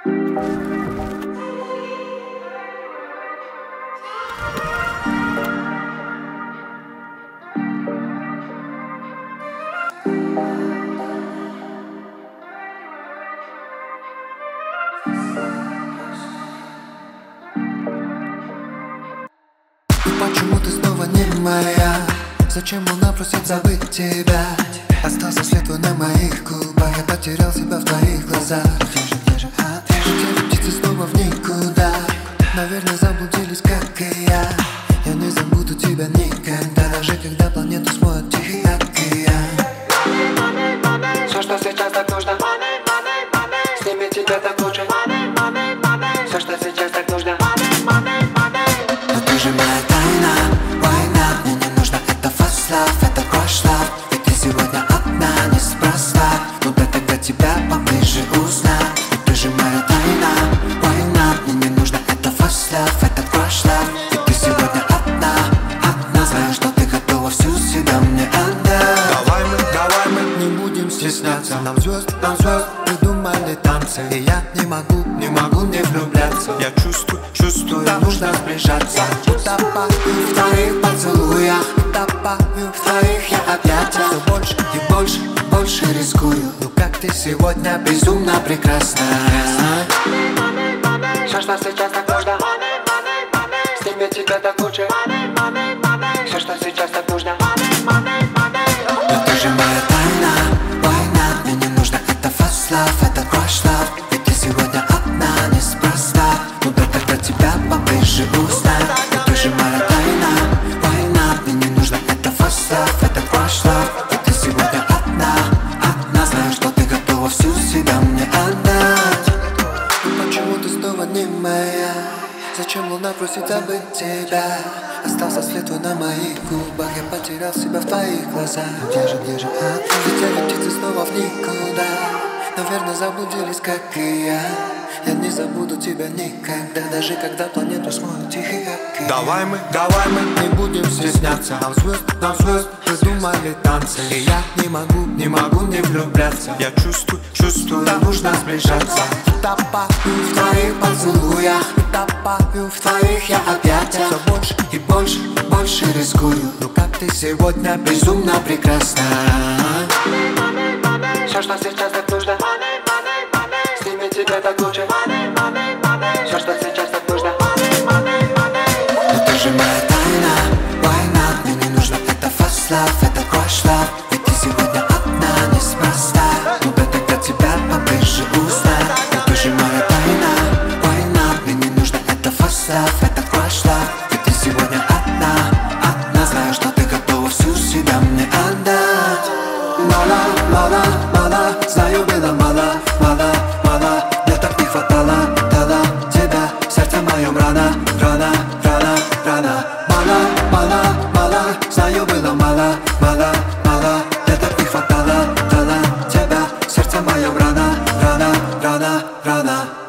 Почему ты снова не моя? Зачем луна просит забыть тебя? Остался след твой на моих губах. Я потерял себя в твоих глазах. Где же птицы снова в никуда? Наверное, заблудились, как и я. Я не забуду тебя никогда, даже когда планету смоет Тихий океан. Все, что сейчас так нужно, с ними тебе так лучше. Все, что сейчас так нужно, но ты же моя тайна, война. Мне не нужно это fast love, это crush love. Ведь ты сегодня одна, неспроста. Ну да тогда тебя поближе узнать. Но ты же моя тайна, война. Мне не нужно это fast love, это crush love. Ведь ты сегодня одна, знаю, что ты готова всю себя мне отдать. Давай мы не будем стесняться. Нам звезд придумали танцы. И я не могу не влюбляться. Я чувствую, нужно сближаться. Утопаю в твоих поцелуях, утопаю в твоих я объятиях. Все больше и больше рискую. Ну как ты сегодня безумно прекрасна. Все, что сейчас так нужно, с ними тебе так лучше. Все, что сейчас так нужно, но ты же моя тайна, война. Мне не нужно это fast love, это crush love. Ведь ты сегодня одна, неспроста. Ну да тогда тебя поближе узнать. Но ты же моя тайна, война. Мне не нужно это fast love, это crush love. Ведь ты сегодня одна, знаю, что ты готова всю себя мне отдать. Почему ты снова не моя? Зачем луна просит забыть тебя? Остался след твой на моих губах. Я потерял себя в твоих глазах. Где же Летели птицы снова в никуда. Наверное, заблудились, как и я. Я не забуду тебя никогда, даже когда планету смоет Тихий океан. Давай мы не будем стесняться. Нам звезд придумали танцы. И я не могу не влюбляться. Я чувствую, нужно сближаться. Утопаю в твоих поцелуях, утопаю в твоих я объятиях. Все больше и больше рискую. Ну как ты сегодня безумно прекрасна. Все, что сейчас так нужно, с ними тебе так лучше. Все, что сейчас так нужно, но ты же моя тайна, война. Мне не нужно это fast love, это crush love. Ведь ты сегодня одна, неспроста. Ну да тогда тебя поближе узнать. Но ты же моя тайна, война. Мне не нужно это fast love, это crush love. Ведь ты сегодня одна, знаю, что ты готова всю себя мне отдать. Мало, знаю, было мало. Мне так не хватало тебя, сердце моем рано. Мало, знаю, было мало. Мне так не хватало тебя, сердце моем рано.